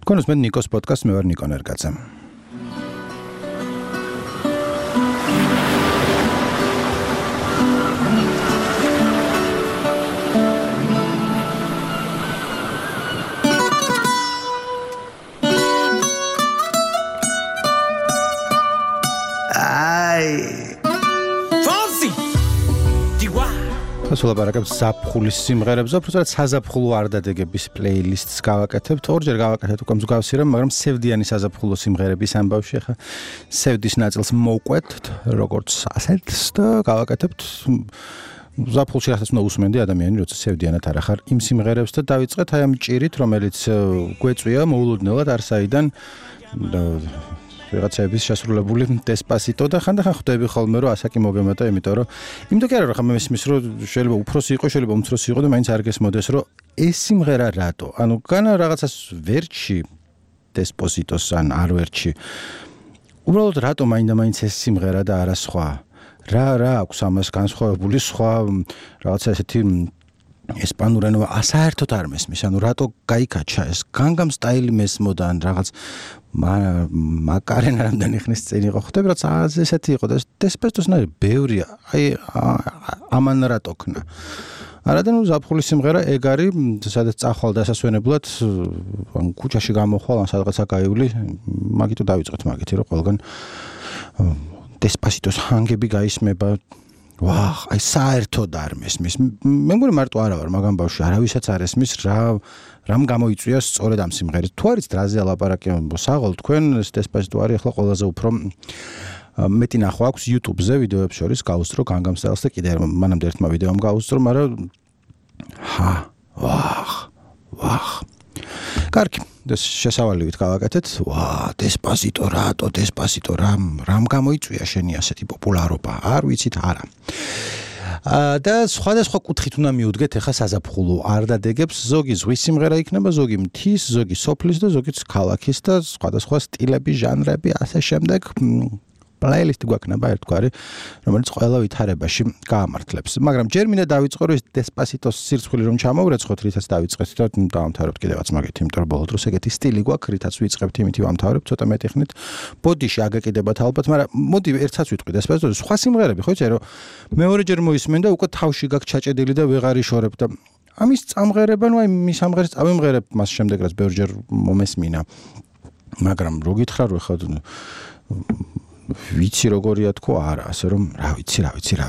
თქვენ უსმენთ ნიკოს პოდკასტს, მე ვარ ნიკო ნერგაძე. სულაპარაკებს ზაფხულის სიმღერებზე, უბრალოდ საზაფხულო არდადეგების პლეილისტს გავაკეთებთ. ორჯერ გავაკეთეთ უკვე მსგავსი რამ, მაგრამ სევდიანი საზაფხულო სიმღერების ამბავში ახლა სევდის ნაწილს მოვყვეთ, როგორც ასეთს და გავაკეთებთ. ზაფხულში რასაც უნდა უსმენდი ადამიანი, როცა სევდიანად არ ახარ იმ სიმღერებს და დავიწყეთ აი ამ ჭირით, რომელიც გვეწვია მოულოდნელად არსაიდან ვიღაცების შესრულებული დესპასიტო და ხანდახან ხვდები ხოლმე რომ ასაკი მოგემატა, იმიტომ რომ იმიტომ კი არა რომ ხა მე მესმის რომ შეიძლება უფროსი იყო, შეიძლება უმცროსი იყო და მაინც არ გესმოდეს რომ ეს სიმღერა რატო? ანუ განა რაღაცას ვერჩი დესპოსიტოს ან არ ვერჩი. უბრალოდ რატო მაინდა-მაინც ეს სიმღერა და არა სხვა? რა აქვს ამას განსხვავებული სხვა რაღაცა ესეთი ესპანურენო საერთოდ არ მესმის, ანუ რატო გაიქაჩა ეს განგამ სტაილი მესმოდა ან რაღაც მაკარენა რამდენი ხნის წინ იყო, ხვდები რაც ესეთი იყო და დესპესტოსნაირი ბევრია, აი ამან რატო ქნა. არადა ნუ ზაფხულის სიმღერა ეგ არის, სადაც წახვალ დასასვენებლად, ან ქუჩაში გამოხვალ, ან სადღაცა გაივლი, მაგითო დავიწყეთ მაგითი რომ ყველგან დესპასიტოს ჰანგები გაისმება. ვახ, აი საერთოდ არ მესმის. მე მგონი მარტო არა ვარ მაგამ ბავშვი, არავისაც არ ესმის რამ გამოიწვია სწორედ ამ სიმღერით. თუ არიც დრაზე ალაპარაკი, საღოლ თქვენ ეს დესპასიტო არის ახლა ყველაზე უფრო მეტი ნახვა აქვს YouTube-ზე ვიდეოებს შორის გავუსწრო განგამ სტაილს და კიდე მანამდე ერთმა ვიდეომ გავუსწრო, მაგრამ ვახ. კარგი, ეს შესავალივით გავაკეთეთ. დესპასიტო რატო, დესპასიტო რამ გამოიწვია შენი ასეთი პოპულარობა? არ ვიცით არა. და სხვადასხვა კუთხით უნდა მიუდგეთ ახლა საზაფხულო არდადეგებს. ზოგი ზღვის სიმღერა იქნება, ზოგი მთის, ზოგი სოფლის და ზოგი ქალაქის და სხვადასხვა სტილები, ჟანრები, ასე შემდეგ. პლეილისტი გვაქვს ერთგვარი, რომელიც ყველა ვითარებაში გაამართლებს. მაგრამ ჯერ მინდა დავიწყო რომ ეს დესპასიტოს სირცხვილი რომ ჩამოვრეცხოთ, რითაც დავიწყეთ და დავამთავრებთ კიდევაც მაგით, იმიტომ რომ ბოლო დროს ეგეთი სტილი გვაქვს, რითაც ვიწყებთ, იმითი ვამთავრებთ, ცოტა მეტი ხნით. ბოდიში აგეკიდებათ ალბათ, მაგრამ მოდი ერთსაც ვიტყვი დესპასიტოს სხვა სიმღერები, ხო იცი რომ მეორეჯერ მოისმენ და უკვე თავში გაქვს ჩაჭედილი და ვეღარ იშორებ და ამის წამღერება, ნუ აი მის სამღერეს წავიმღერებ, მას შემდეგ რაც ბევრჯერ მომესმინა. მაგრამ რო გითხრა რომ ხა ვიცი როგორია თქო არა, ასე რომ რა ვიცი.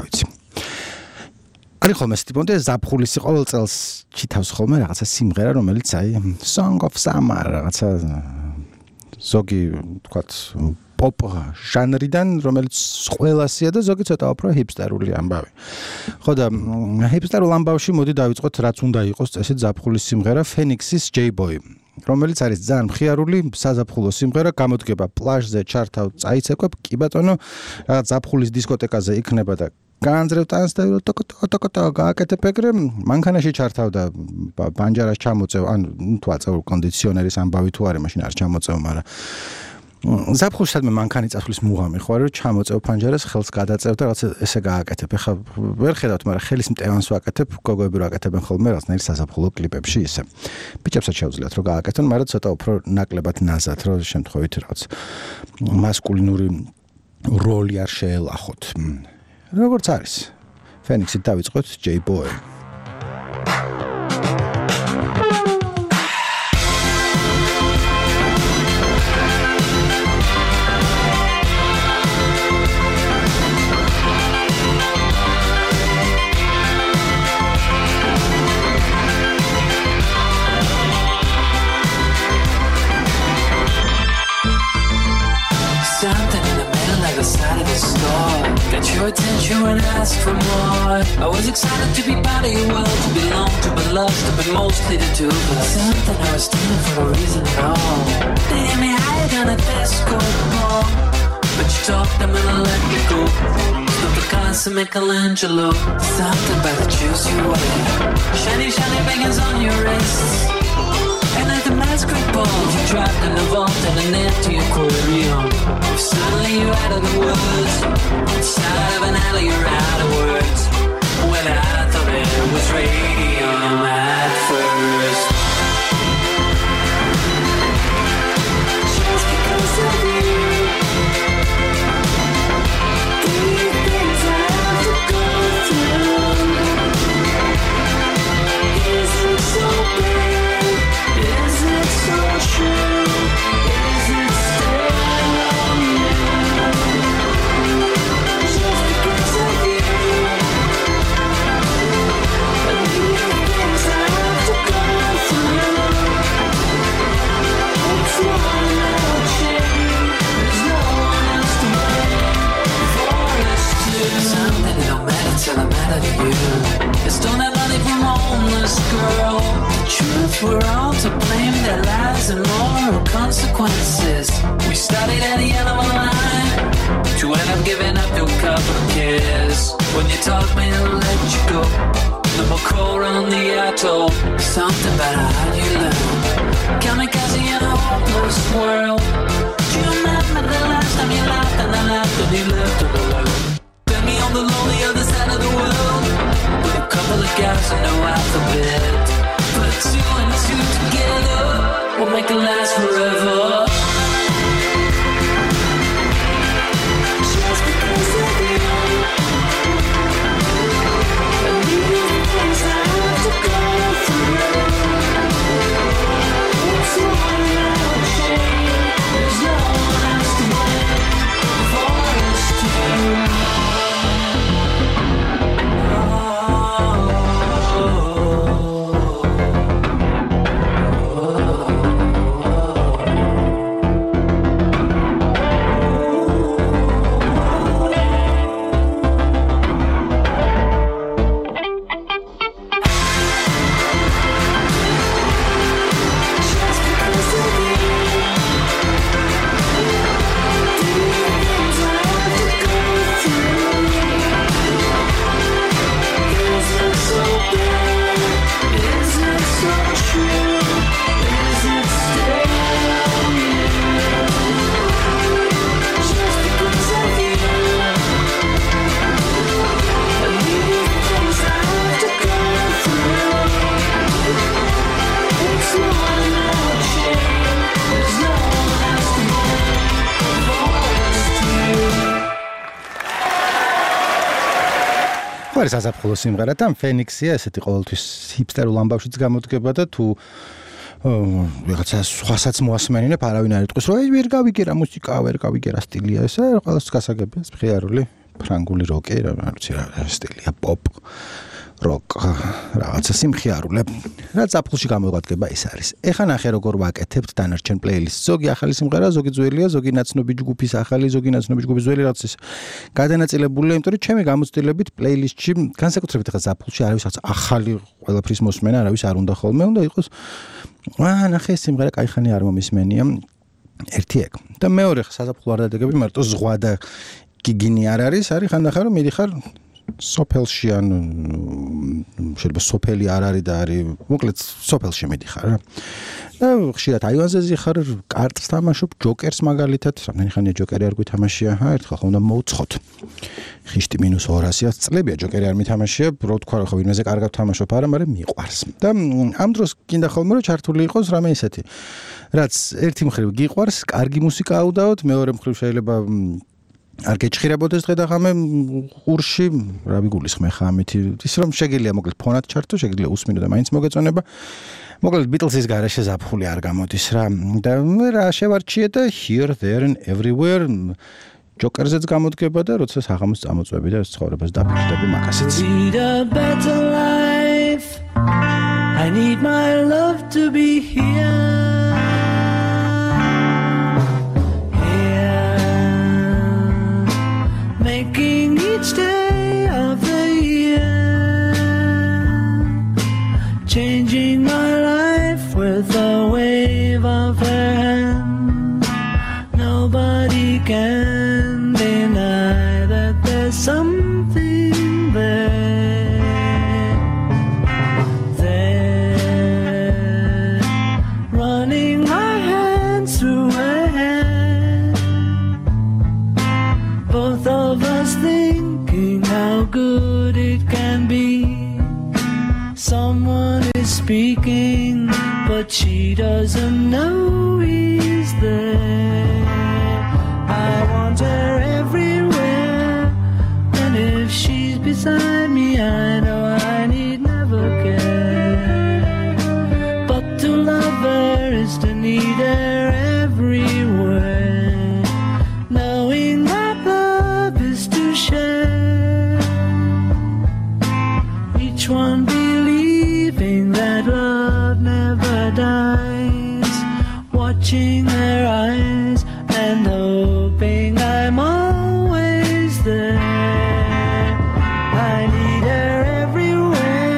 არის ხოლმე ეს ტიპონდე ზაფხულის ყოველ წელს ჩითავს ხოლმე რაღაცა სიმღერა, რომელიც აი Song of Summer რაღაცა ზოგი თქვათ პოპ ჟანრიდან, რომელიც ყველასია და ზოგი ცოტა უფრო ჰიპსტერული ამბავი. ხო და ჰიპსტერულ ამბავში მოდი დავიწყოთ რაც უნდა იყოს წესით ზაფხულის სიმღერა Phoenix-ის J-Boy, რომელიც არის ძალიან მხიარული საზაფხულო სიმღერა, გამოდგება პლაჟზე, ჩართავ წაიცეკვებ, კი ბატონო, რაღაც ზაფხულის დისკოტეკაზე იქნება და განძრევ ტანს და ტოკ გააკეთებ ეგრე, მანქანაში ჩართავ და ბანჯარას ჩამოწევ, ანუ თუ აწევრ კონდიციონერის ამბავი თუ არის, მაშინ არ ჩამოწევ, მაგრამ ზაფხულში სადმე მანქანი წასვლის მუღამი ხო არის, რომ ჩამოწევ ფანჯარას, ხელს გადაწევ და რაღაც ესე გააკეთებ. ეხლა ვერ ხედავთ, მაგრამ ხელის მტევანს ვაკეთებ, გოგოები რო აკეთებენ ხოლმე რაღაცნაირ საზაფხულო კლიპებში ისე. ბიჭებსაც შეუძლიათ რომ გააკეთონ, მაგრამ ცოტა უფრო ნაკლებად ნაზად, რომ შემთხვევით რაღაც მასკულინური როლი არ შეელახოთ. როგორც არის. Phoenix-ით დავიწყოთ J-Boy. Your attention when I asked for more. I was excited to be part of your world, to belong, to be loved, but mostly to do something I was doing for a reason at all. They hit me higher than a disco ball, but you talked them and I let me go. Stop the cars to Michelangelo. Something about the juice you wear, shiny bangers on your wrists. And at the masquerade ball, you trapped in the vault and an empty aquarium. Suddenly you're out of the woods, inside of an alley you're out of words. Well, I thought it was radium at first. stole that money from a homeless girl. The truth, we're all to blame. Their lives and moral consequences. We started at the end of a line to end up giving up to a couple of kids. When you told me to let you go, no more coal on the atoll. Something about how you learn. Kamikaze in a hopeless world. Do you remember the last time you laughed and I laughed and you left alone? Met me on the lonely other side of the world with a couple of guys and no alphabet. Put two and two together, we'll make it last forever. Just because of you, and these things I have to go through. It's one more shame, there's no one else to blame for us two. არის საზაფხულო სიმღერა და ფენიქსია ესეთი ყოველთვის ჰიპსტერულ ამბავშიც გამოდგება და თუ ვიღაცა სხვასაც მოასმენინებ არავინ არ იტყვის რომ ვერ გავიგე რა მუსიკა ვერ გავიგე რა სტილია ეს ყველას გასაგებია მხიარული ფრანგული როკი რა ვიცი რა სტილია პოპ როკ რაღაცა სიმხიარულე რა ზაფხულში გამოგვადგება ეს არის ეხლა ნახე როგორ ვაკეთებთ დანარჩენ პლეილისტს ზოგი ახალი სიმღერა ზოგი ძველია ზოგი ნაცნობი ჯგუფის ახალი ზოგი ნაცნობი ჯგუფის ძველი რაღაც ის გადანაწილებულია იმიტომ რომ ჩემი გამოცდილებით პლეილისტში განსაკუთრებით ახლა ზაფხულში არავის ახალი ყველაფრის მოსმენა არავის არ უნდა ხოლმე უნდა იყოს ნახე სიმღერა кайხანი არ მომისმენია ერთი ეგ და მეორე საზაფხულო არ დადეგები მარტო ზღვა და გიგინი არ არის ხანდახან რომ მიდიხარ სოფელში ან შეიძლება სოფელი არ არის და არის მოკლედ სოფელში მიდიხარ რა და ხშირად აივანზე ზიხარ კარტს თამაშობ ჯოკერს მაგალითად რამდენი ხანია ჯოკერი არ გვითამაშია ერთხელ ხომ უნდა მოვუცხოთ ხიშტი -200-ია წლებია ჯოკერი არ მითამაშია რო თქვა ხო ვინმეზე კარგად თამაშობ არა მაგრამ მიყვარს და ამ დროს გინდა ხოლმე რომ ჩართული იყოს რამე ისეთი რაც ერთი მხრივ გიყვარს კარგი მუსიკა აუდაოთ მეორე მხრივ შეიძლება არ გეჭხირებოდეს დღე და ღამე ყურში რა ვიგულისხმე ხა ამით ის რომ შეგიძლია მოკლედ ფონად ჩართო შეგიძლია უსმინო და მაინც მოგეწონება მოკლედ ბიტლსის გარეშე ზაფხული არ გამოდის რა და რა შევარჩიე და here there and everywhere ჯოკერზეც გამოდგება და როცა საღამოს წამოწვევი და ცხოვრებას დაფიქრდები მაგასიც I need my love to be here making each day of the year changing my life with a wave of her hand nobody can deny that there's something there running my hands through her hair both of us thinking how good it can be someone is speaking but she doesn't know he's there I want her everywhere and if she's beside me I know I need never care but to love her is to need her everywhere knowing that love is to share each one believing that love never dies watching her eyes and hoping I'm always there I need her everywhere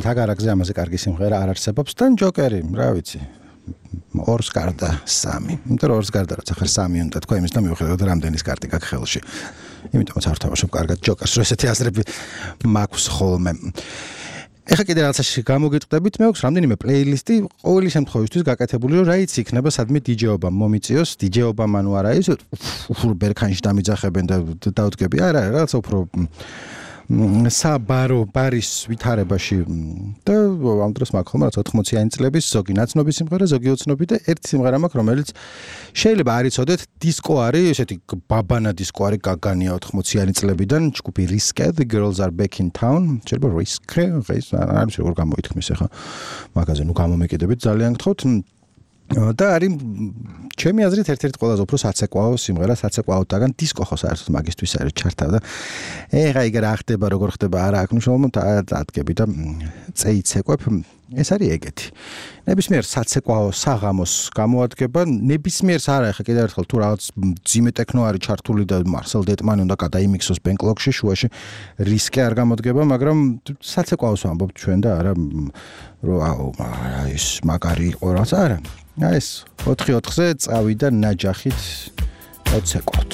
აგარაკზე ამაზე კარგი სიმღერა არ არსებობს და ჯოკერი, რა ვიცი. ორს გარდა 3. იმიტომ რომ ორს გარდა რაც ახლა 3 უნდა თქვა იმის და მივხვდეთ რამდენის კარტი გაქვს ხელში. იმიტომაც არ თამაშობ კარგად ჯოკერს, რომ ესეთი აზრები მაქვს ხოლმე. ეხლა კიდე რაღაცაში გამოგიტყდებით, მე აქვს რამდენიმე პლეილისტი ყოველი შემთხვევისთვის გაკეთებული, რომ რაიც იქნება სადმე დიჯეობა მომიწიოს, დიჯეობა ანუ არა ის ბერქანში დამიძახებენ და დაუდგები, არა, რაღაცა უფრო საბარო ბარის ვითარებაში და ამ დროს მაქვს ხოლმე რაც 80-იანი წლების ზოგი ნაცნობი სიმღერა, ზოგი ოცნობი და ერთი სიმღერა მაქვს, რომელიც შეიძლება არ იცოდეთ, დისკო არის, ესეთი ბაბანა დისკო არის გაგანია 80-იანი წლებიდან, ჯგუფი Risque, The Girls Are Back in Town, შეიძლება Risque, არის როგორ გამოითქმის ახლა მაგაზე, ნუ გამომეკიდებით ძალიან გთხოვთ. და არის ჩემი აზრით ერთ-ერთი ყველაზე უფრო საცეკვაო სიმღერა, საცეკვაოდაგან დისკო ხო საერთოდ მაგისთვის არის ჩართავდა. ეხა იგ რა ხდება, როგორ ხდება, არა აქვს მნიშვნელობა, დადგები და წეიცეკვებ. ეს არის ეგეთი. ნებისმიერ საცეკვაო საღამოს გამოადგება, ნებისმიერს არა, ეხა კიდევ ერთხელ თუ რაღაც ძიმე ტექნო არის ჩართული და მარსელ დეტმანი უნდა გადაიმიქსოს ბენკლოგში შუაში, რისკი არ გამოდგება, მაგრამ საცეკვაოს ვამბობთ ჩვენ და არა რომ ის მაგარი იყო რაღაც არა. ეს 4-4-ზე წავიდა ნაჯახით ოცეკვოთ.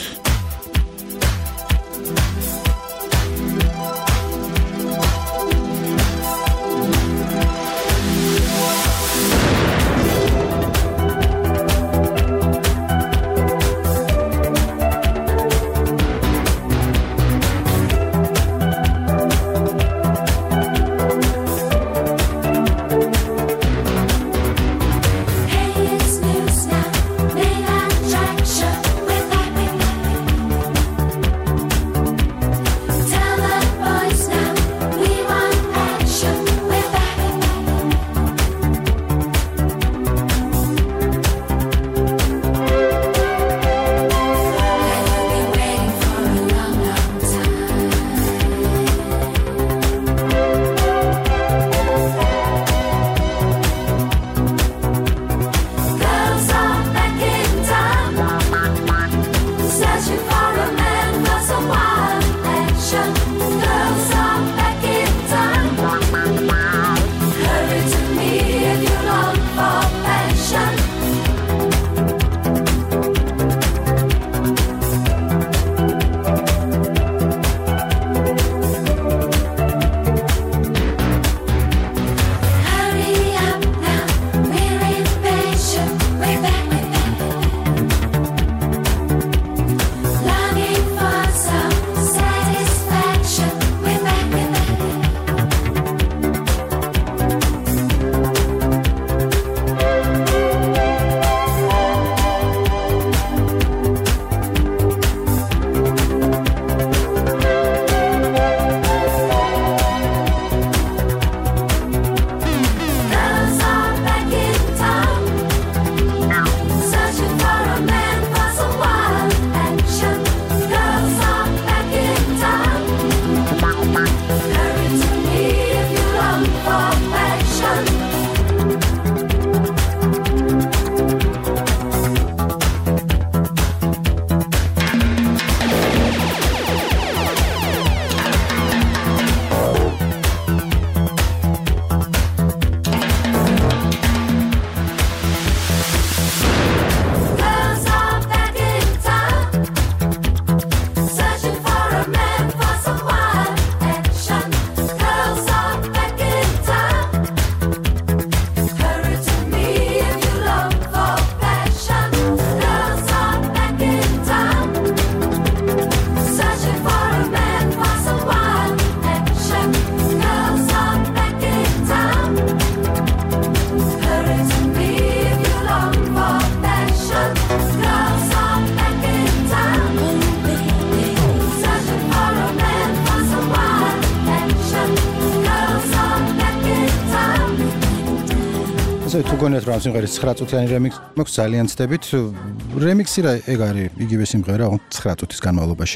თუ გონიათ რომ სიმღერის 9 წუთიანი რემიქსი მაქვს ძალიან ცდებით რემიქსი რა ეგ არის იგივე სიმღერა 9 წუთის განმავლობაში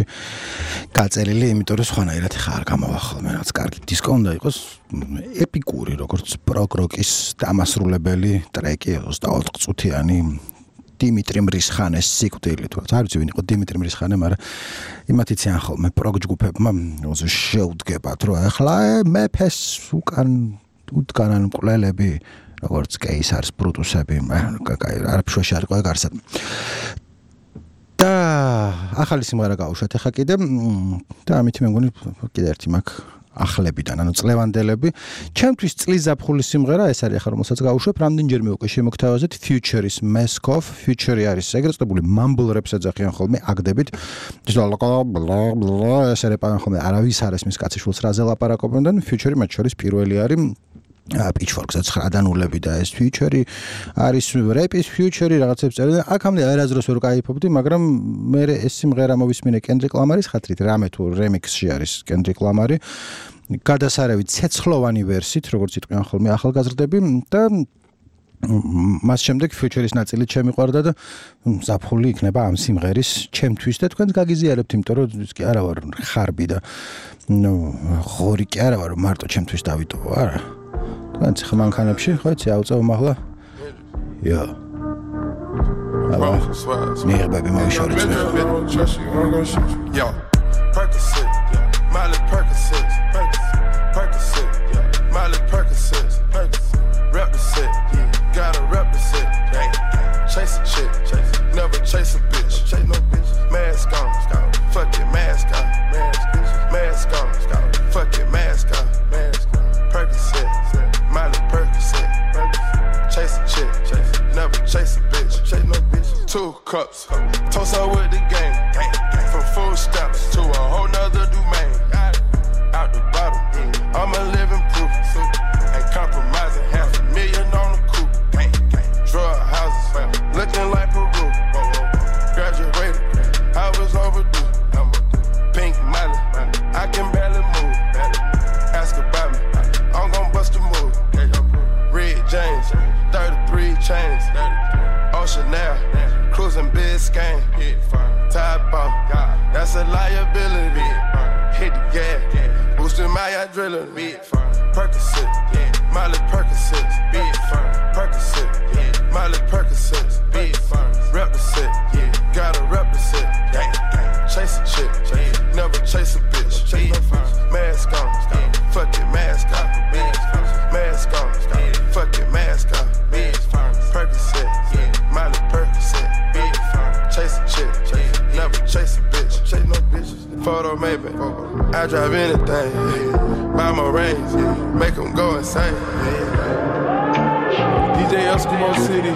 გაწერილი იმიტომ რომ სხვანაირად ხა არ გამოვახალმე რაც კარგი დისკო უნდა იყოს ეპიკური როგორც პროგ-როკის დამასრულებელი ტრეკი 24 წუთიანი დიმიტრი მრისხანეს სიკვდილი თუ არ ვიცი ვინ იყო დიმიტრი მრისხანე მაგრამ იმათ იციან ხოლმე პროგ ჯგუფებმა შეუდგებათ რომ ახლა მეფეს უკან უდგანან მკვლელები, როგორც კეისარს ბრუტუსები, არაფშვეში არ ყო ეგ არსად. და ახალი სიმღერა გავუშვათ ახლა კიდე და ამით მე მგონი კიდე ერთი მაქვს ახლებიდან, ანუ წლევანდელები. ჩემთვის წლის ზაფხულის სიმღერა ეს არის ახლა რომელსაც გავუშვებ, რამდენჯერმე უკვე შემოგთავაზეთ Future-ის Mask Off. Future არის ეგრეთ წოდებული mumble rap-ს ეძახიან ხოლმე აგდებით. ეს რეპარან ხოლმე არავის არ ესმის კაციშვილს რაზე ლაპარაკობენ, Future-ი მათ შორის პირველი არის Pitchfork-ს 9-დან ულები და ეს Future-ი არის rap-ის Future-ი რაღაცებს წერდა. აქამდე არასდროს ვერ გაიფობდი, მაგრამ მე ეს სიმღერა მოვისმინე Kendrick Lamar-ის ხათრით, რამე თუ remix-ში არის Kendrick Lamar-ი. გადასარევი ცეცხლოვანი ვერსით, როგორც იტყვიან ხოლმე ახალგაზრდები და მას შემდეგ Future-ის ნაწილი შემიყვარდა და ზაფხული იქნება ამ სიმღერის ჩემთვის და თქვენს გაგიზიარებთ, იმიტომ რომ ის კი არა ვარ ხარბი და ღორი კი არა ვარ, მარტო ჩემთვის დავიტოვო, არა. Twents ხმანქანებში, ხო იცი, ავწევ მაღლა. იო. აბა. ნიღბები მოვიშორეთ. Yo. Percocet. Miley Percocet. Percocet. Miley Percocet. Rep the set. Gotta rep the set. Chase a chick. Never chase a bitch. Chase no bitch. Mask on. Fuck it, mask on. Mask on. Fuck it, mask on. Percocet. Miley Percocet. Chase a chick. Never chase a bitch. Chase no bitch. 2 cups. Toast up with the game. From food stamps to a whole nother domain. Out the bottom. I'm a living proof. Ain't compromising. $500,000 on the coupe. Drug houses. Looking like Peru. Graduated. I was overdue. Pink Miley. I can barely move. Ask about me. I'm gon' bust a move. Red James, 33 chains. Ocean Air, cruising Biscayne. Tide ball, that's a liability. Hit the gas, boosting my adrenaline. Percocet, Miley Percocet. Percocet, Miley Percocet. Rep the set, gotta rep the set. Chase a chick, never chase a bitch. Mask on, fuck it, mask on. Mask on, fuck it, mask on. Percocet, Miley Percocet. Chase a chick, never chase a bitch. Chase no bitches. Photo maybe, I drive anything. Buy my range, make them go insane. DJ Eskimo City.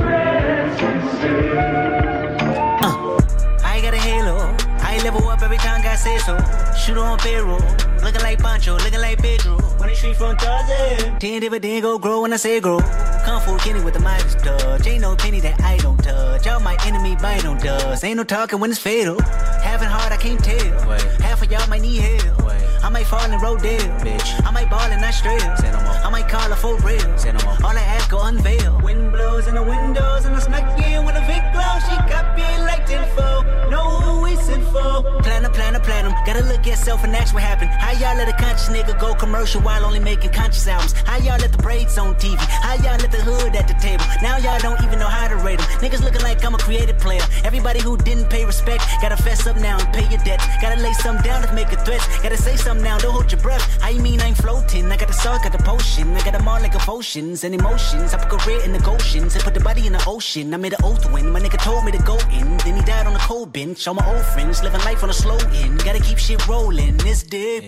I got a halo. I level up every time God says so. Shoot on payroll. Looking like Pancho, looking like Pedro. On the street from Tarzan. 10 dividend go grow when I say grow. Kung Fu Kenny with the Midas touch. Ain't no penny that I don't touch. Y'all my enemy bite on dust. Ain't no talking when it's fatal. Having hard, I can't tell. Wait. Half of y'all might need help. Wait. I might fall in Rodale. Bitch. I might ball in Australia. I might call her for real. All I ask go unveil. Wind blows in the windows and I snuck in with a big glow. She got me like 10-4. Know who we sent for. Platinum. Gotta look at self and ask what happened. How y'all let a conscious nigga go commercial while only making conscious albums? How y'all let the braids on TV? How y'all let the hood at the table? Now y'all don't even know how to rate them. Niggas looking like I'm a creative player. Everybody who didn't pay respect, gotta fess up now and pay your debts. Gotta lay something down to make a threat. Gotta say something now, don't hold your breath. How you mean I ain't floating? I got the salt, got the potion. I got them all like emotions and emotions. I put career in the Goshen's and put the body in the ocean. I made an oath when my nigga told me to go in. Then he died on the cold bench. All my old friends living life on a slow end. Gotta keep shit rolling. It's deep.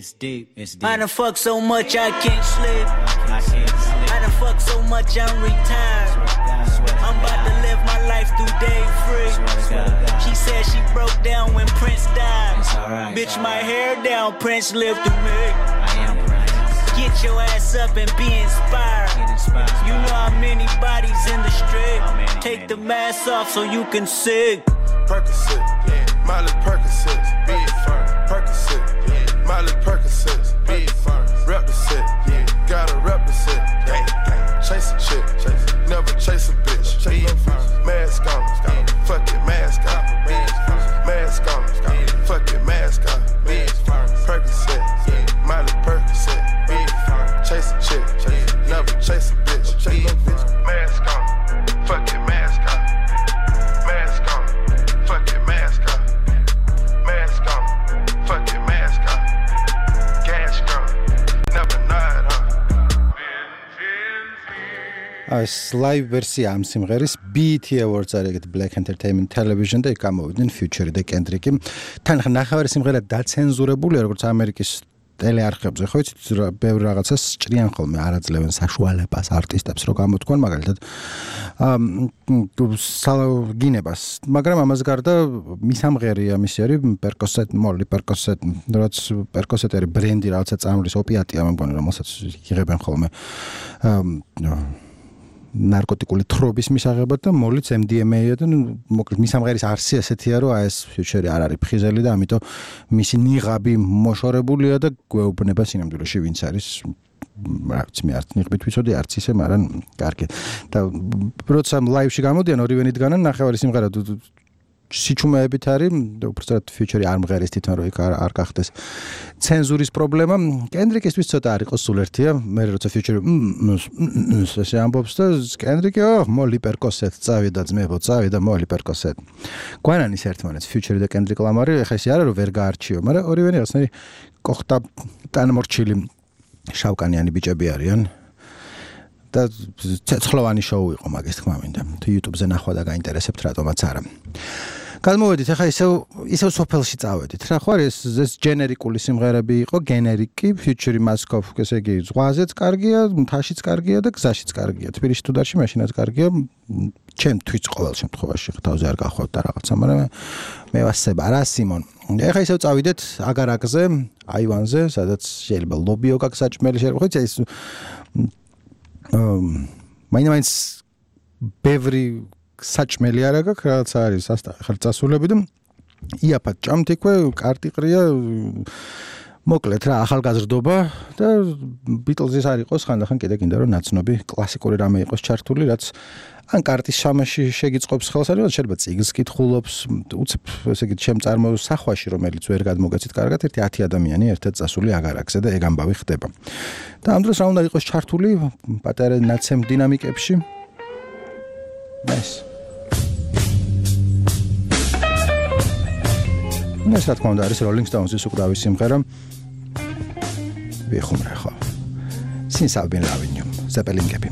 I done fuck so much I can't sleep. I done fuck so much I'm retired. I'm about to live my life through day free. She said she broke down when Prince died. Bitch, my hair down, Prince lived through me. Get your ass up and be inspired. You know how many bodies in the street. Take the mask off so you can see. Percocet, Miley Percocet. Percocet, Miley Percocet. Rep the set, gotta rep the set. Chase a chick, never chase a bitch. Mask on, fuck it, mask on. Mask on, fuck it, mask on. Percocet, Miley Percocet. Chase a chick, never chase a bitch. Mask on, fuck it, mask on. Mask on, fuck it, mask on. Mask ეს live version ამ სიმღერის BET Awards არის ეგეთი Black Entertainment Television და იქ გამოვიდნენ Future და Kendrick-ი. თან ნახევარი სიმღერა დაცენზურებულია როგორც ამერიკის ტელეარხებზე, ხო იცით, ბევრი რაღაცას ჭრიან ხოლმე, არაძლევენ საშუალებას არტისტებს რო გამოთქვან, მაგალითად გინებას. მაგრამ ამას გარდა მისამღერია მისი არის Percocet, Molly Percocet, რაც Percocet არის ბრენდი, რაღაცა წამლის ოპიატია, მე მგონი, რომელსაც იღებენ ხოლმე ნარკოტიკული თრობის მისაღებად და მოლიც MDMA-ია და მოკლედ მისამღერის არსი ასეთია, რომ ეს Future არ არის ფხიზელი და ამიტომ მისი ნიღაბი მოშორებულია და გვეუბნება სინამდვილეში ვინც არის რაც მე არ ნიღბით ვიცოდი არც ისე, მაგრამ კარგი. და როცა live-ში გამოდიან ორივენიდგან ნახევარი სიმღერა სიჩუმეებით არის, უბრალოდ Future არ მღერის თვითონ რომ იქ არ გახდეს ცენზურის პრობლემა. Kendrick-ისთვის ცოტა არ იყოს სულ ერთია, მე როცა Future ესე ამბობს და Kendrick-ო, Molly Percocet, წავიდა ძმებო, წავიდა Molly Percocet. გვანანის ერთმანეთს Future და Kendrick Lamar, ეხლა ისე არა რომ ვერ გაარჩიო, მაგრამ ორივენი რაღაცნაირი კოხტა ტანმორჩილი შავკანიანი ბიჭები არიან. და ცეცხლოვანი შოუ იყო მაგის თქმა მინდა. თუ YouTube-ზე ნახვა და გაინტერესებთ რატომაც არა. გადმოვედით, ახლა ისევ სოფელში წავედით. რა ხო არის ეს ჯენერიკული სიმღერები იყო, გენერიკი, Future Maskov, ესე იგი, ზღვაზეც კარგია, მთაშიც კარგია და გზაშიც კარგია. თბილისში თუ დარჩი, მაშინაც კარგია. ჩემთვის ყოველ შემთხვევაში თავზე არ გახვევთ და რაღაცა, მაგრამ მე ვასება რა სიმონ. ახლა ისევ წავიდეთ აგარაკზე, აივანზე, სადაც შეიძლება ლობიო გაგსაჭმელი შეიძლება, ხო ის მაინც ბევრი საჭმელი არა გაქვს, რაღაც არის ახლა წასულები და იაფად ჭამთ იქვე, კარტი ყრია, მოკლედ რა ახალგაზრდობა და Beatles-ის არ იყოს ხანდახან კიდე კიდე რომ ნაცნობი კლასიკური რამე იყოს ჩართული, რაც ან კარტის შამაში შეგიწყობს ხელს, ან შეიძლება წიგნს კითხულობს, უცებ ესე იგი ჩემ წარმოსახვაში, რომელიც ვერ გადმოგეცით კარგად, 10 ადამიანი ერთად წასული აგარაკზე და ეგ ამბავი ხდება. და ამ დროს რა უნდა იყოს ჩართული პატარა ნაცემ დინამიკებში? ეს რა თქმა უნდა არის Rolling Stones-ის უკრავი სიმღერა. ვიხუმრე ხო. Since I've been loving you, Zeppelin-ები.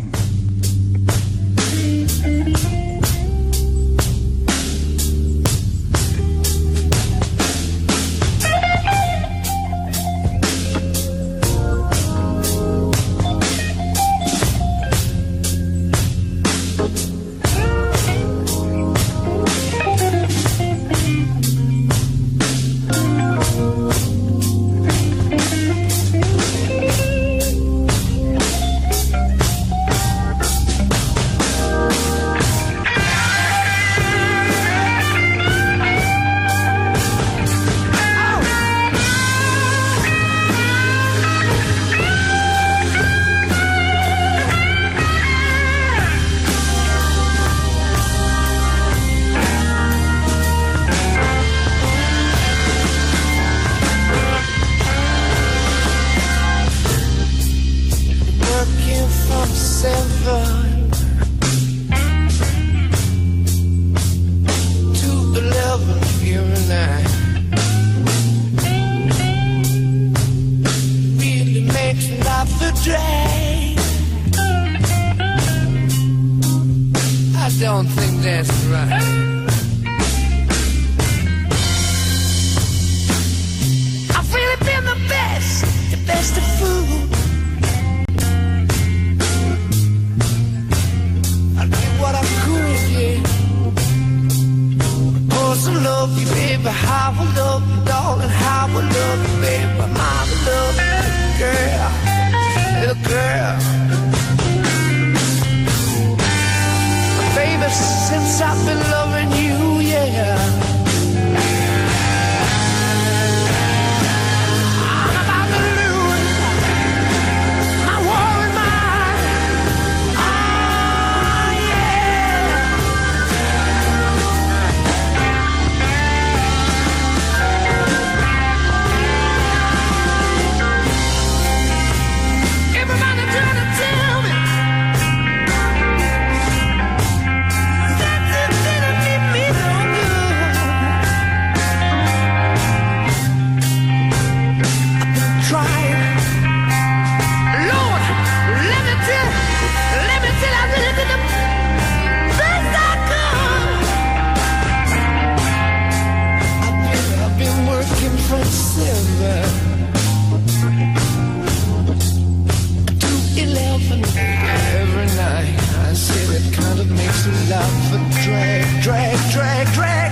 drag.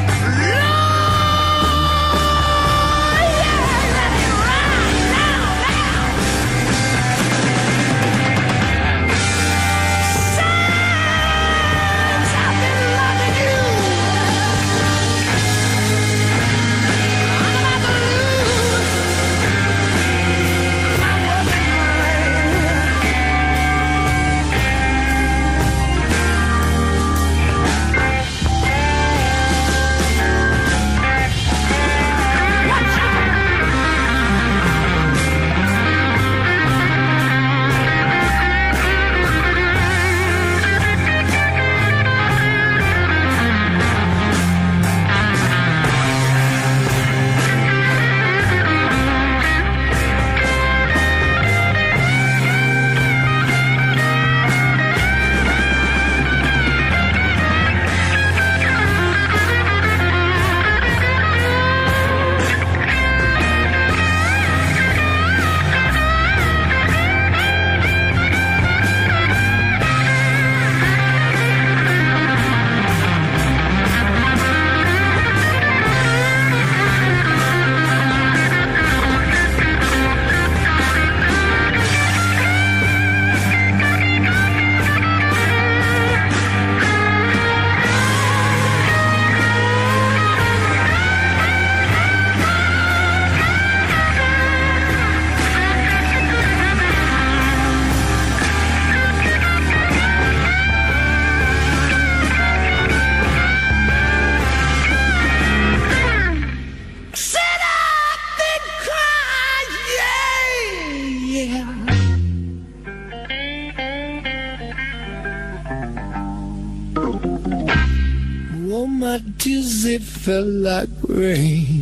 My tears, it felt like rain.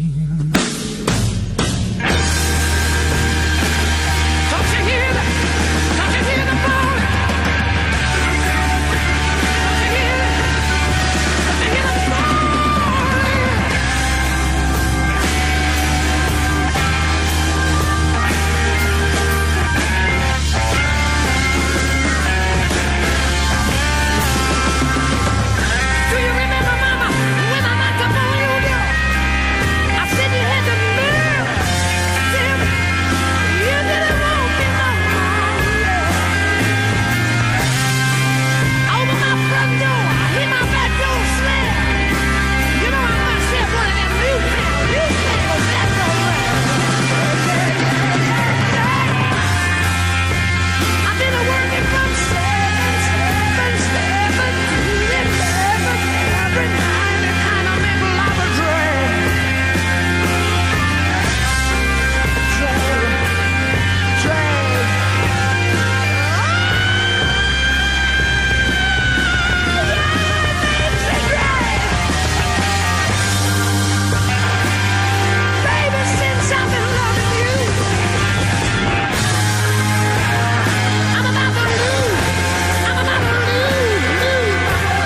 Don't you hear that? Don't you hear the phone? Don't you hear it? Don't you hear the phone? Do you remember, Mama, when I'm at the volume? I said you had to move. Tim, you didn't want me no more. Over my front door, I hear my back door slam. You know I'm myself one of them newfangled, that's all right. I've been working from 7 to 11 every night and kind of make a lot of drag. Baby, since I've been loving you, I'm about to lose. I'm about to lose.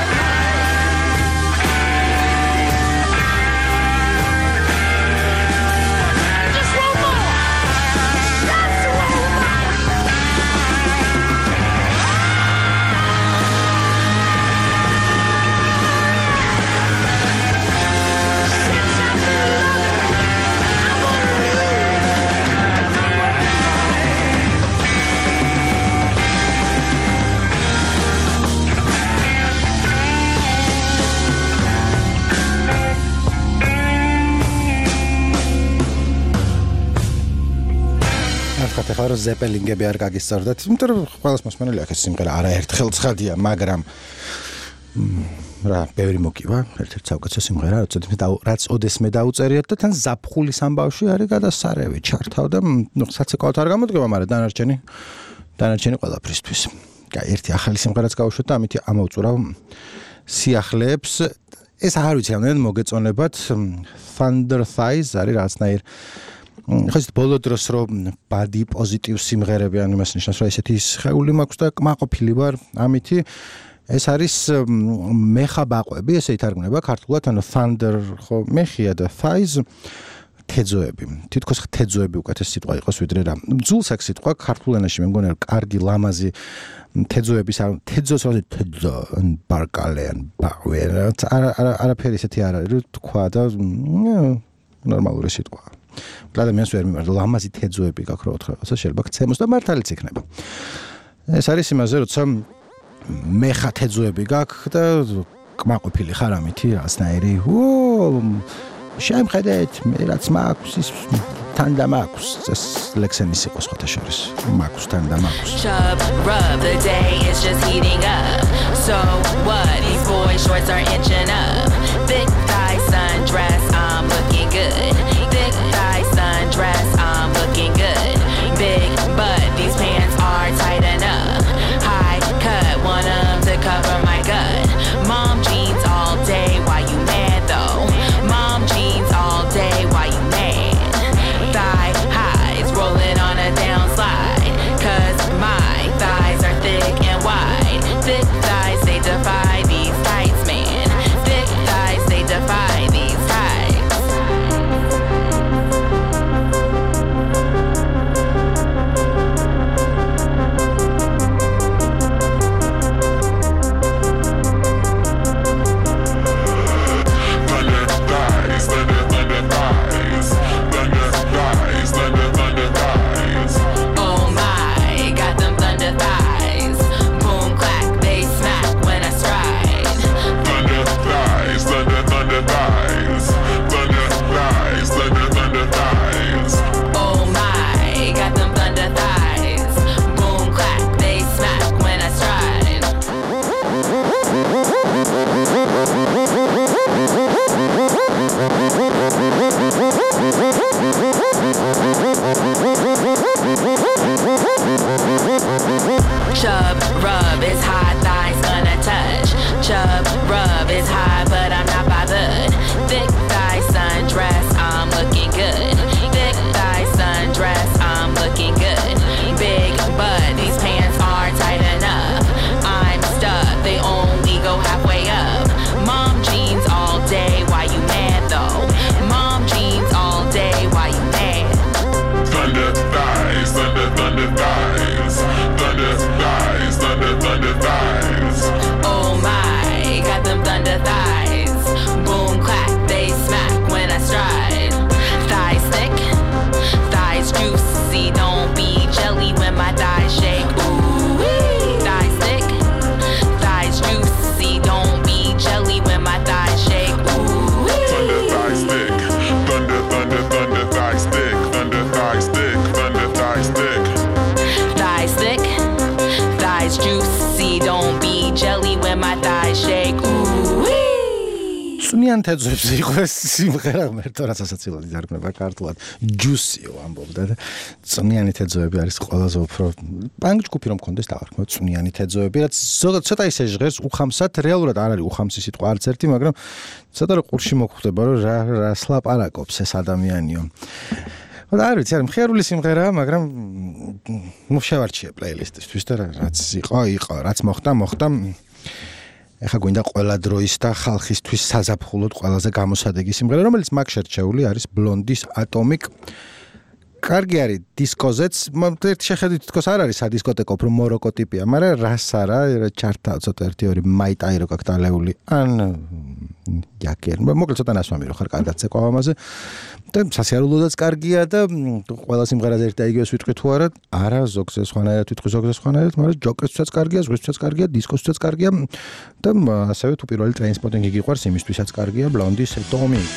Just one more. Just one more. Since I've been loving you, I'm gonna ახლა ხარ ზეპელინგები არ გაგისწორდათ, იმიტომ რომ ყველას მოსმენელი აქ ეს სიმღერა არაერთხელ ცხადია, მაგრამ რა, ბევრი მოკივა, ერთ-ერთი საუკეთესო სიმღერა, რაც ოდესმე დაუწერიათ და თან ზაფხულის ამბავში არის გადასარევი, ჩართავდა, საცეკვავად არ გამოდგება, მაგრამ დანარჩენი ყველაფრისთვის. კაი, ერთი ახალი სიმღერაც გავუშვათ და ამით ამოვწურავ სიახლეებს. ეს არ ვიცი, რამდენად მოგეწონებათ, Thunder Thighs არის რაღაცნაირ ხა ეს ბოლო დროს რომ ბადი პოზიტივ სიმღერები, ანუ იმას ნიშნავს, რომ ესეთი სხეული მაქვს და კმაყოფილი ვარ ამითი. ეს არის მეხაბაყვები, ესე ითარგმნება ქართულად, ანუ Thunder ხო მეხია და Thighs თეძოები. თითქოს თეძოები უკეთეს სიტყვა იყოს ვიდრე რა. ძულს აქ სიტყვა ქართულ ენაში მე მგონია კარგი ლამაზი თეძოების თეძოს როზე თეძო ბარკალე ან ბავე არაფერი ისეთი არ არის რომ თქვა და ნორმალური სიტყვაა. ადამიანს ვერ მიმართ ლამაზი თეძოები გაქვს რო ოთხრაცა შეიძლება გცემოს და მართალიც იქნება. ეს არის იმაზე როცა მე ხა თეძოები გაქვს და კმაყოფილი ხარ ამითი რაღაცნაირი შემხედეთ მე რაც მაქვს ის tanda makus ეს ლექსენის იყო სხვათა შორის makus tanda makus Chub rub the day is just heating up so what these boy shorts are inching up thick thigh sundress I'm looking good thick thigh sundress I'm looking good big butt these pants are tight enough high cut want 'em to cover my gut mom jeans all day why you mad though mom jeans all day why you mad thigh highs rolling on a downslide cause my thighs are thick and wide thick thighs they defy these tights man thick thighs they defy these tights Oh my, got them thunder thighs. Boom clack, they smack when I stride. Thunder thighs, thunder thighs, thunder thighs, thunder thighs. Oh my, got them thunder thighs. Boom clack, they smack when I stride. Chub rub is hot, thighs gonna touch. Chub rub is hot, but I'm not bothered. Thick thigh sundress, I'm looking good. Thick thigh sundress, I'm looking good. Big butt, these pants are tight enough. I'm stuck, they only go halfway up. Mom jeans all day, why you mad though? Mom jeans all day, why you mad? Thunder thighs, thunder thighs, thunder thighs, thunder thighs. Oh my, got them thunder thighs. Boom clack, they smack when I stride. Thighs thick, thighs juicy. Don't be jelly when my thighs shake. Ooh, thighs thick, thighs juicy. Don't be jelly when my thighs shake. Ooh, Thunder thighs thick, thunder thighs thick, thunder thighs thick, thunder thighs thick. thighs thick, thighs juicy. Don't be jelly when my thighs shake. Ooh. წვნიან თეძოებს იყო ეს სიმღერა მერტო რაცაცილად იდარგმება ქართულად ჯუსიო ამბობდა და წვნიანი თეძოები არის ყველაზე უფრო პანკ ჯგუფი რომ კონდეს დავარქმევ წვნიანი თეძოები რაც ცოტა ისე ჟღერს უხამსად რეალურად არ არის უხამსი სიტყვა არც ერთი მაგრამ ცოტა რო ყურში მოხვდება რომ რა სლაპარაკობს ეს ადამიანიო და არ ვიცი არ მხიარული სიმღერაა მაგრამ შევარჩიე პლეილისტისთვის და რაც იყო რაც მოხდა ეხა გვინდა ყველა დროის და ხალხისთვის საზაფხულოდ ყველაზე გამოსადეგი სიმღერა, რომელიც მაგ შერჩეული არის ბლონდის ატომიკ. კარგი არის დისკოზეც, ერთ შეხედვით თქოს არ არის სადისკოტეკო უფრო მოროკო ტიპია, მაგრამ რას არა, ჩარტა ცოტა 1-2 მაიტაირო გაქვს დალეული. ან იაკერ, მოკლედ ცოტა ნასვამი რო ხარ კარგად ცეკვავ ამაზე. და სასიარულოდაც კარგია და ყველა სიმღერაზე ერთ და იგივეს ვიტყვი თუ არა ზოგზე სხვანაირად ვიტყვი ზოგზე სხვანაირად მაგრამ ჯოკერსთვისაც კარგია ზღვისთვისაც კარგია დისკოსთვისაც კარგია და ასევე თუ პირველი ტრეინსპოტინგი გიყვარს იმისთვისაც კარგია ბლონდის ატომიკ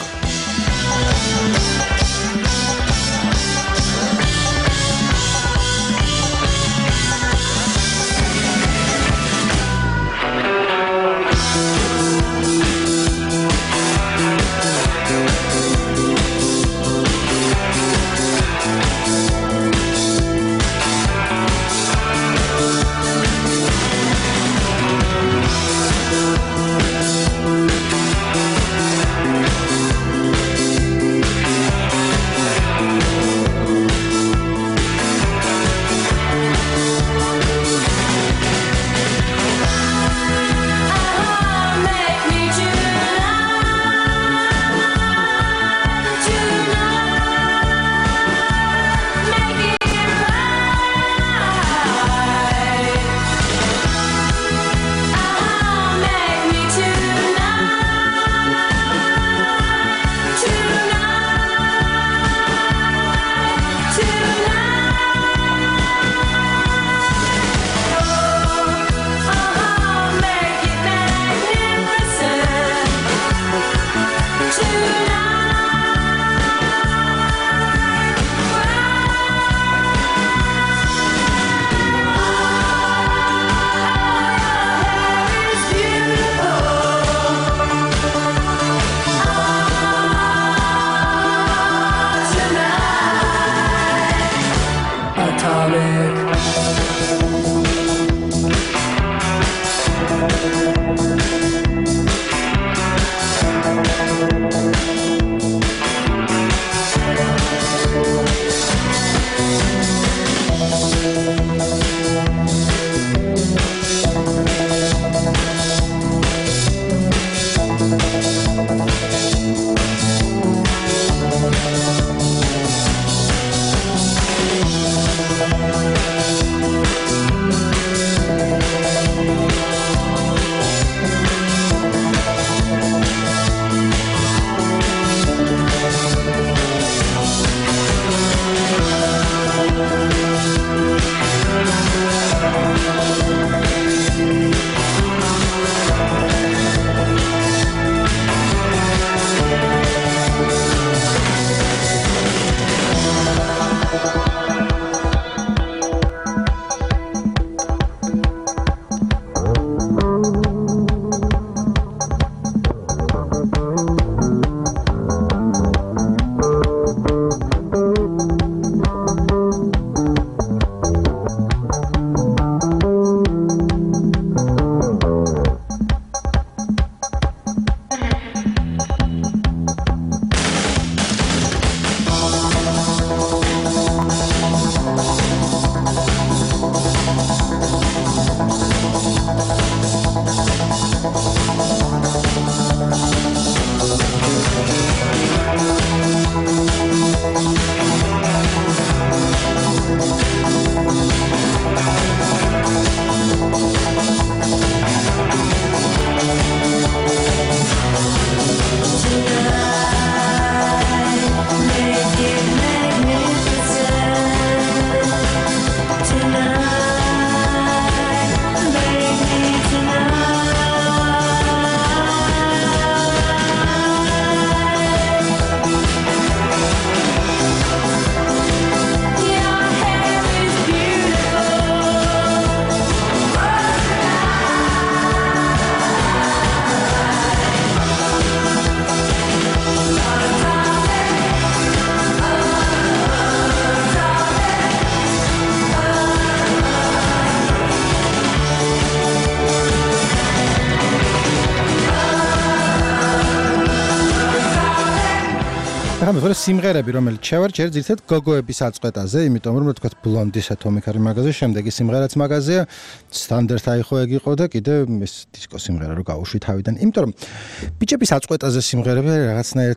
მაგრამ სიმღერები რომელიც შევარჩიე ძირითადად გოგოების აწყვეტაზე, იმიტომ რომ თქვა ბლონდის ატომიკ არის მაგაზე, შემდეგი სიმღერაც მაგაზეა, სტანდარტ აიხო ეგ იყო და კიდე ეს დისკო სიმღერა რო გავუშვი თავიდან. იმიტომ რომ ბიჭების აწყვეტაზე სიმღერები რაღაცნაირად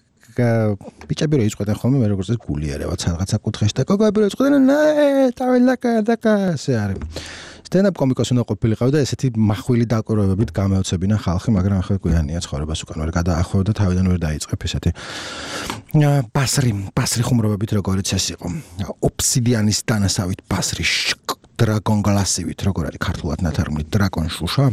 ბიჭები რო იწყვეტენ ხოლმე მე როგორც გული ერევა რაღაცა კუთხეში და გოგოები რო იწყვეტენ დაველაკა ესე არის. Stand-up კომიკოსი უნდა ყოფილიყავი და ესეთი მახვილი დაკვირვებებით გამოეცებინა ხალხი, მაგრამ ახლა გვიანია ცხოვრებას უკან ვერ გადაახვევ და თავიდან ვერ დაიწყებ ესეთი ბასრი ხუმრობებით როგორც ეს იყო. ოფსიდიანის დანასავით ბასრი დრაგონ გლასივით როგორ არის ქართულად ნათარგმნი დრაკონ შუშა.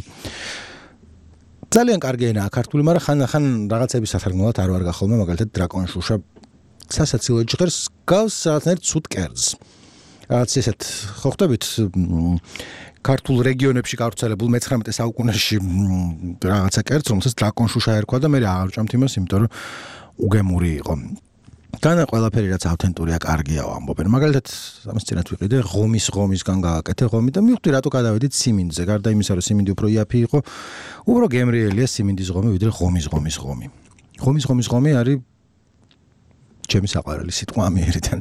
ძალიან კარგი ენაა ქართული, მაგრამ ხან რაღაცების სათარგმნოდ არ ვარ გახოლმე, მაგალითად დრაკონ შუშა სასაცილო ჭირს გავს რაღაცნაირ ცუდ კერძს. რაც ესეთ ხო ხვდებით ქართულ რეგიონებში გავრცელებულ მე-19 საუკუნეში რაღაცა კერძს, რომელსაც დრაკონ შუშა ერქვა და მე აღარ ვჭამთ იმას, იმიტომ რომ უგემური იყო. განა ყველაფერი რაც ავთენტურია, კარგია ამბობენ. მაგალითად, ამის წინათ ვიყიდე ღომისგან გააკეთე ღომი და მივხვდი რატო გადავედით სიმინდზე. გარდა იმისა, რომ სიმინდი უფრო იაფი იყო, უფრო გემრიელია სიმინდის ღომი, ვიდრე ღომი. ღომი არის ჩემი საყვარელი სიტყვა ამიერიდან.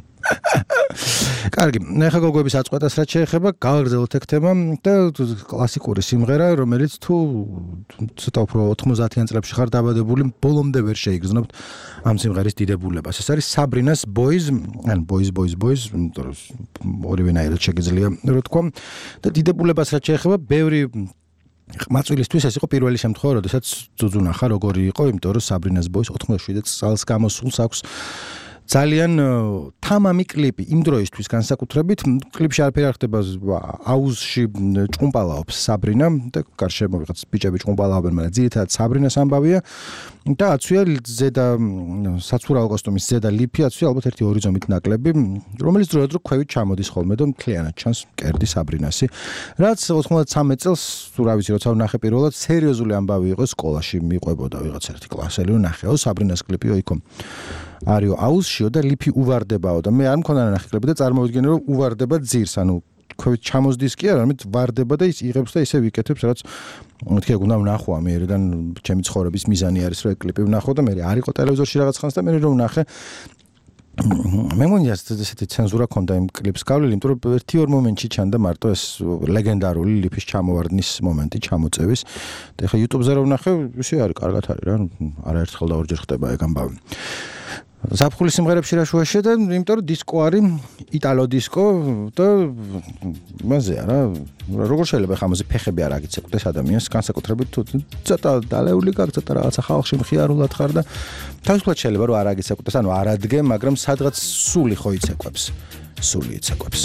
კარგი, ნახე გოგოების აწყვეტას რაც შეეხება, გავაგრძელოთ ეგ თემა და კლასიკური სიმღერა, რომელიც თუ ცოტა უფრო 90-იან წლებში ხარ დაბადებული, ბოლომდე ვერ შეიგრძნობთ ამ სიმღერის დიდებულებას. ეს არის Sabrina's Boys, ან Boys, იმიტომ რომ ორივენაირად შეგიძლია რო თქვა და დიდებულებას რაც შეეხება, ბევრი მაწვილისთვის ეს იყო პირველი შემთხვევა, როდესაც ძუძუნახა როგორი იყო, იმიტომ რომ Sabrina's Boys 97 წელს გამოსულს აქვს ძალიან თამამი კლიპი იმ დროისთვის განსაკუთრებით კლიპში არაფერი არ ხდება აუზში ჭუმპალაობს საბრინა და გარშემო ვიღაც ბიჭები ჭუმპალაობენ, მაგრამ ძირითადად საბრინას ამბავია და აცვია ზედა საცურაო კოსტუმის ზედა ლიფი აცვია ალბათ 1-2 ზომით ნაკლები, რომელიც დროდადრო ქვევით ჩამოდის ხოლმე და მთლიანად ჩანს კერდი საბრინასი, რაც 93 წელს თუ რა ვიცი როცა ვნახე პირველად სერიოზული ამბავი იყო სკოლაში მიყვებოდა ვიღაც ერთი კლასელი ნახეო საბრინას კლიპიო იქო არიო აუზშიო და ლიფი უვარდებაო და მე არ მქონდა ნახე კლიპი და წარმოვიდგინე რომ უვარდება ძირს, ანუ ქვევით ჩამოსდის კი არა, ამით ვარდება და ის იღებს და ისე ვიკეთებს, რაც მეთქე უნდა ვნახო ამიერიდან ჩემი ცხოვრების მიზანი არის რომ ეგ კლიპი ვნახო და მე არ იყო ტელევიზორში რაღაც ხანს და მე რომ ვნახე მე მგონია ესეთი ცენზურა ქონდა იმ კლიპს გავლილი, იმიტომ რომ 1-2 მომენტში ჩანდა მარტო ეს ლეგენდარული ლიფის ჩამოვარდნის მომენტი ჩამოწევის და ეხლა YouTube-ზე რომ ვნახე, ისე არის, კარგად არის რა, არაერთხელ და ორჯერ ხდება ეგ ამბავი. ზაფხულის სიმღერებში რა შუაში და იმიტომ რომ დისკო არის იტალო დისკო და მაზეა რა როგორ შეიძლება ხამაზე ფეხები არ აგიცეკვდეს ადამიანს განსაკუთრებით თუ ცოტა დალეული გაქვს ცოტა რაღაცა ხალხში მხიარულად ხარ და თავისუფლად შეიძლება რომ არ აგიცეკვდეს ანუ არ ადგე მაგრამ სადღაც სული ხო იცეკვებს სული იცეკვებს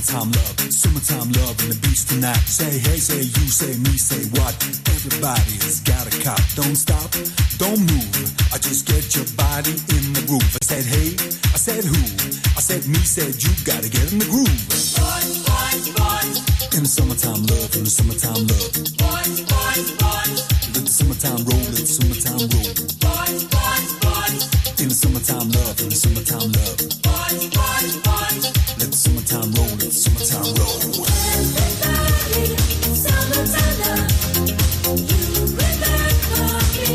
summertime love and the beach tonight. Say hey, say you, say me, say what? Everybody's got a cop. Don't stop, don't move. I just get your body in the groove. I said hey, I said who? I said me, said you. Gotta get in the groove. Boys, boys, boys. In the summertime love, in the summertime love. Boys, boys, boys. Let the summertime roll, let the summertime roll. Boys, boys, boys. In the summertime love, in the summertime love. Boys, boys, boys. Let the summertime roll, let the summertime roll. Everybody, summertime love. You remember me.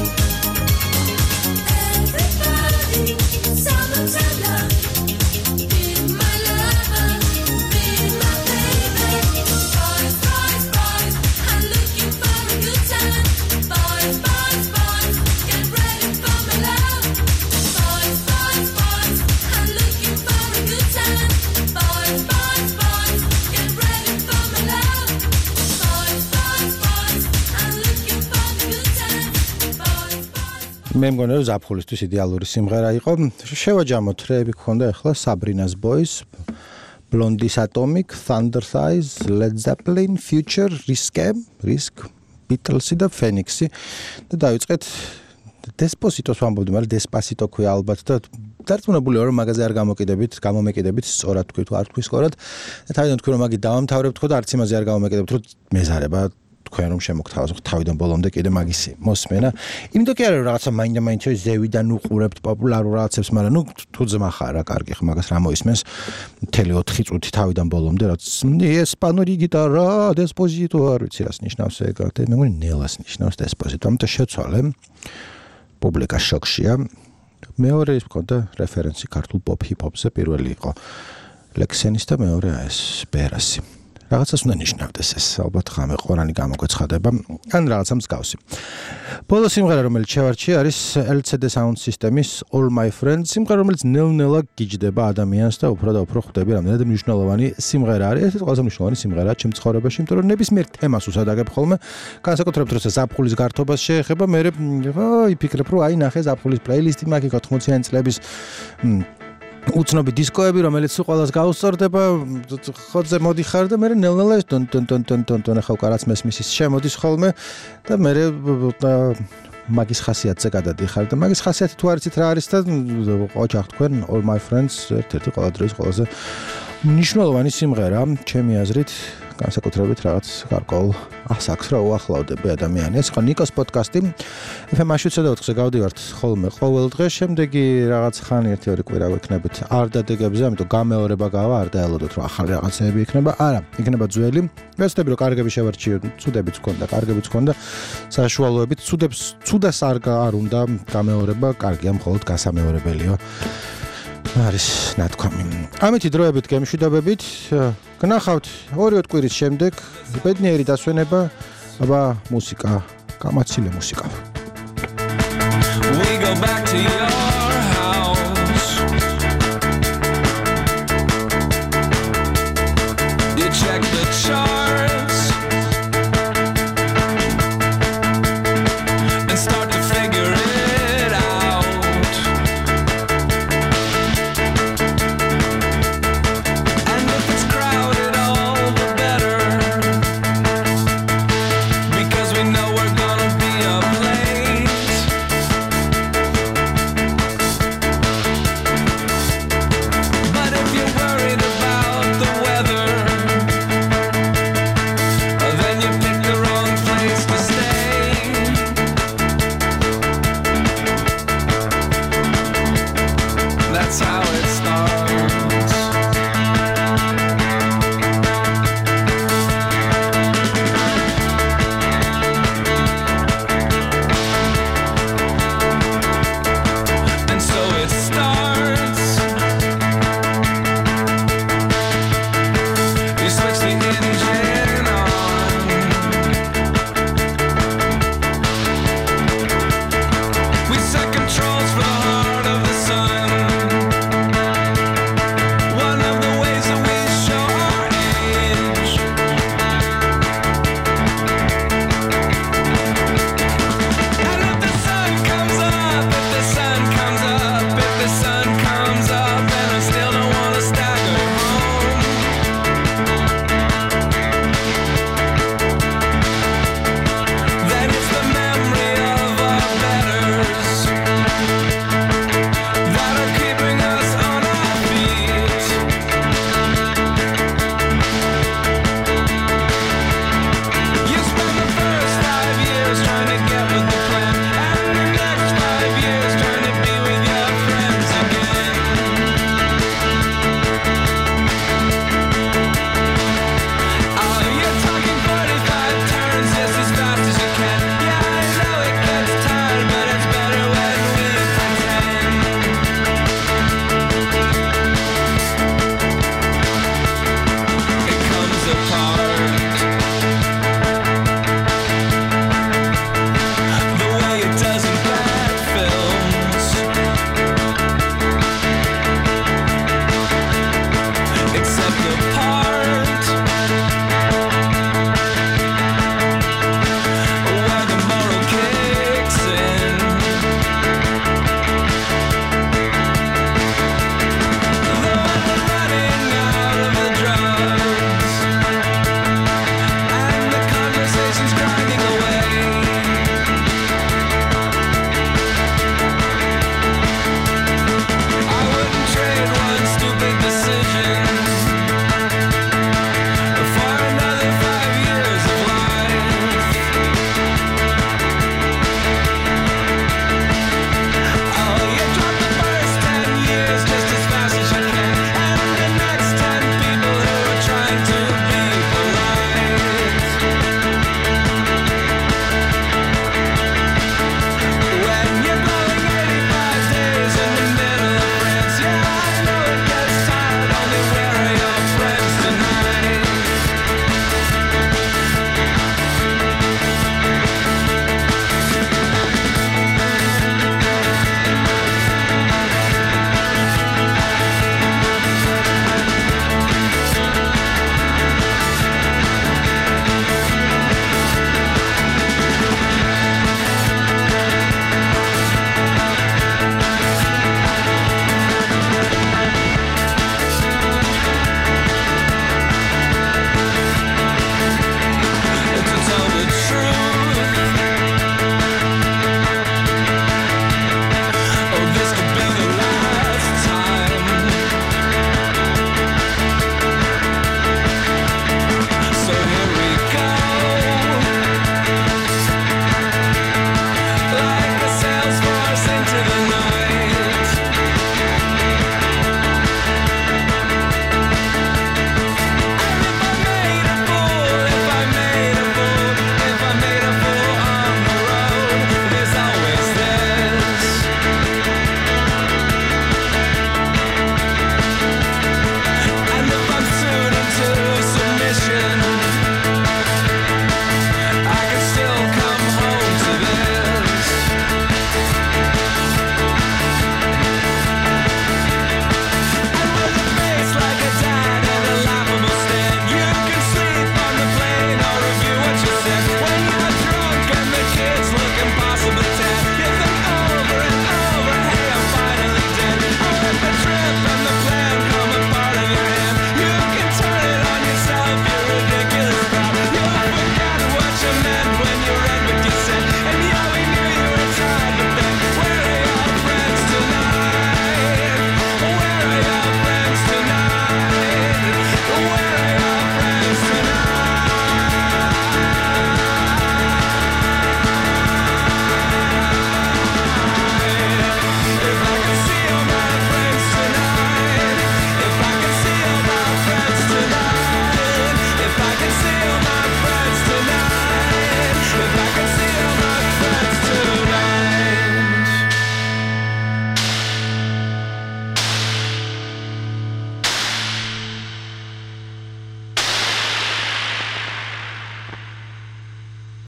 Everybody, summertime love. Be my lover, be my baby. Boys, boys, boys. I'm looking for a good time. Boys, boys, boys. Get ready for my love. Boys, boys, boys. I'm looking for a good time. Boys, boys, boys. Get ready for my love. Boys, boys, boys. I'm looking for a good time. Boys, boys. მე მგონია რომ ზაფხულისთვის იდეალური სიმღერა იყო. შევაჯამოთ რეები გქონდა ახლა Sabrina's Boys, Blondie's Atomic, Thunder Thighs, Led Zeppelin, Future, Risk, Beatles და Phoenix-ი და დავიწყეთ Despacito-ს ვამბობდი, მაგრამ Despacito ქვია ალბათ და დარწმუნებულია რომ მაგაზე არ გამომეკიდებით, სწორად თქვი თუ არ თქვი სწორად. და თავიდან თქვი რომ მაგი დავამთავრებთ ხო და არც იმაზე არ გამომეკიდებთ, რომ მეზარება თქვენ რომ შემოგთავაზოთ თავიდან ბოლომდე კიდე მაგისი მოსმენა. იმიტომ კი არა რომ რაღაცა მაინდა-მაინც ზევიდან უყურებთ პოპულარულ რაღაცებს, მაგრამ ნუ თუ ძმა ხარ რა კარგი ხ მაგას რა მოისმენს მთელი 4 წუთი თავიდან ბოლომდე რაც ესპანური გიტარა, Despacito არ ვიცი რას ნიშნავს ეგ და მე მგონი ნელას ნიშნავს Despacito. ამიტომ შეცვალე. პუბლიკა შოქშია. მეორე ის მქონდა რეფერენსი ქართულ პოპ ჰიპ-ჰოპზე, პირველი იყო ლექსენის და მეორე ეს ბერასი. რაღაცას უნდა ნიშნავდეს ეს, ალბათ ხამე ყორანი გამოგვეცხადება, ან რაღაცა მსგავსი. ბოლო სიმღერა რომელიც შევარჩიე არის LCD Sound System-ის All My Friends, სიმღერა რომელიც ნელ-ნელა გიჯდება ადამიანს და უფრო და უფრო ხვდები რამდენად მნიშვნელოვანი სიმღერა არის. ეს ყველაზე მნიშვნელოვანი სიმღერაა ჩემ ცხოვრებაში, იმიტომ რომ ნებისმიერ თემას უსადაგებ ხოლმე, განსაკუთრებით როცა ზაფხულის გართობას შეეხება, მე იფიქრებ რომ აი ნახე ზაფხულის პლეილისტი მაქვს 80-იანი წლების უცნობი დისკოები, რომელიც ყველას გაუსწორდება, ხოძე მოდიხარ და მე ნელ-ნელა ეს ტონ ახლა უკარაც მესმის შემოდის ხოლმე და მე მაგის ხასიათზე გადადიხარ და მაგის ხასიათი თუ არ იცით რა არის და ოჯახ თქვენ All My Friends ერთ-ერთი ყველა დროის ყველაზე მნიშვნელოვანი სიმღერა ჩემი აზრით, განსაკუთრებით რაღაც გარკვეულ ასაკს რა უახლოვდები ადამიანს. ეს იყო ნიკოს პოდკასტი. FM-ში 24-ზე გავდივართ ხოლმე ყოველ დღე, შემდეგი რაღაც ხანი 1-2 კვირა ვიქნებით არ დადეგებზე, ამიტომ გამეორება გავა, არ დაელოდოთ რომ ახალი რაღაცები იქნება. არა, იქნება ძველი. ვეცდები რომ კარგები შევარჩიო, ცუდებიც გქონდა, კარგებიც გქონდა, საშუალოებით, ცუდას არ უნდა გამეორება, კარგია მხოლოდ გასამეორებელიო. არის ნათქვამი. ამითი დროებით გემშვიდობებით. გნახავთ 2 კვირის შემდეგ ბედნიერი დასვენება, აბა მუსიკა, გამაცილე მუსიკა. We go back to your